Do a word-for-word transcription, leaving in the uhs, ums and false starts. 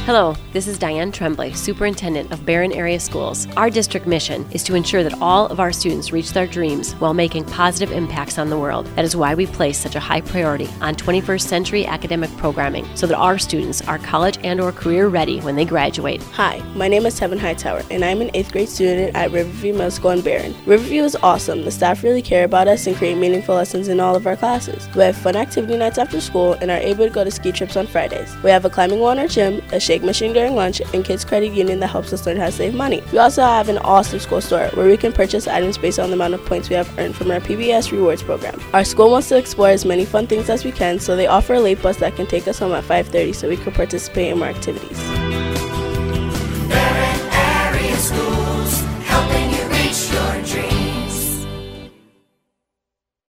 Hello, this is Diane Tremblay, Superintendent of Barron Area Schools. Our district mission is to ensure that all of our students reach their dreams while making positive impacts on the world. That is why we place such a high priority on twenty-first century academic programming so that our students are college and or career ready when they graduate. Hi, my name is Tevin Hightower, and I'm an eighth grade student at Riverview Middle School in Barron. Riverview is awesome. The staff really care about us and create meaningful lessons in all of our classes. We have fun activity nights after school and are able to go to ski trips on Fridays. We have a climbing wall in our gym, a shake machine during lunch, and kids credit union that helps us learn how to save money. We also have an awesome school store where we can purchase items based on the amount of points we have earned from our P B S rewards program. Our school wants to explore as many fun things as we can, so they offer a late bus that can take us home at five thirty so we can participate in more activities.